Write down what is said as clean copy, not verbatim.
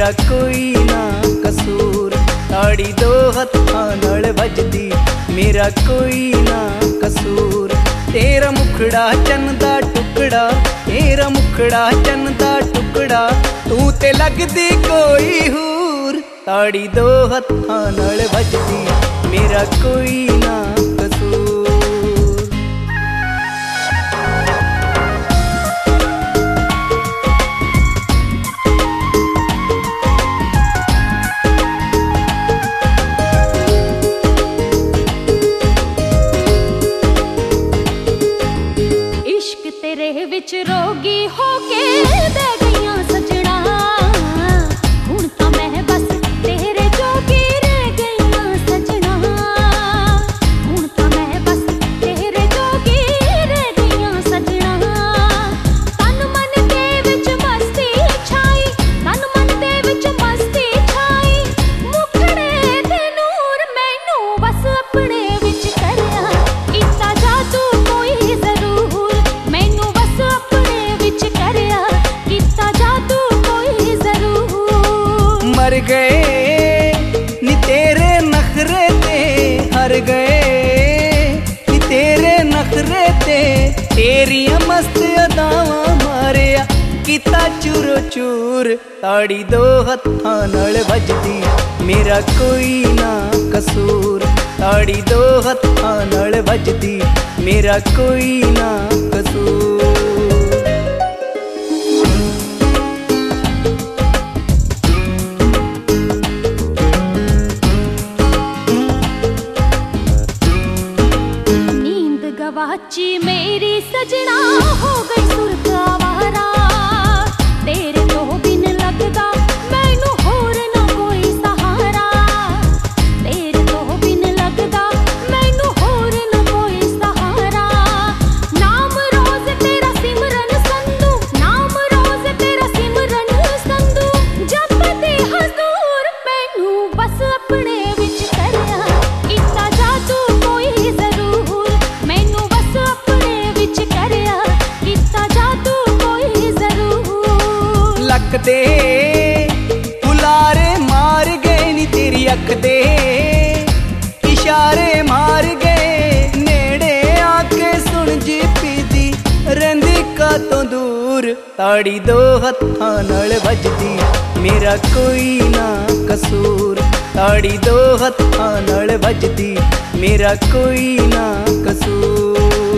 मेरा कोई ना कसूर। ताड़ी दो हत्थां नाल वजदी मेरा कोई ना कसूर। तेरा मुखड़ा चन्न दा टुकड़ा, तेरा मुखड़ा चन्न दा टुकड़ा, तू ते लगदी कोई हूर। ताड़ी दो हत्थां नाल वजदी मेरा कोई ना कसूर। तेरे विच रोगी होके बह गईयां सजना, हुण तां मैं बस तेरे जोगी रह गईयां सजना, हुण तां मैं बस तेरे जोगी रह गईयां सजना। तन मन दे विच मस्ती छाई, तन मन दे विच मस्ती छाई, मुखड़े ते नूर मैनू बस अपने विच करया, इतना जादू कोई जरूर मैनू बस अपने विच करया, किता जादू कोई जरूर। मर गए नी तेरे नखरे ते, हर गए नी तेरे नखरे ते, तेरियां मस्त अदावां मारिया किता चूरो चूर। ताड़ी दो हत्थां नाल वजदी मेरा कोई ना कसूर। ताड़ी दो हत्थां नाल वजदी मेरा कोई ना कसूर। गवाची मेरी सजना हो गई सुर्ग आवारा, तेरे तो बिन लगदा मैनू होर ना कोई सहारा, तेरे तो बिन लगदा मैनू होर ना कोई सहारा। नाम रोज तेरा सिमरन संधू, नाम रोज तेरा सिमरन संधू, जपदे हजूर मैनू बस अपने विच करया, इतना जादू कोई जरूर मैनू बस अपने विच करया, किता जादू कोई जरूर। लक दे बुलारे मार गए नी तेरी अख दे इशारे मार गए, नेड़े आके सुन जी पीदी रहिंदी का तो दूर। ताड़ी दो हत्थां नाल वजदी मेरा कोई ना कसूर। ताड़ी दो हत्थां नाल वजदी मेरा कोई ना कसूर।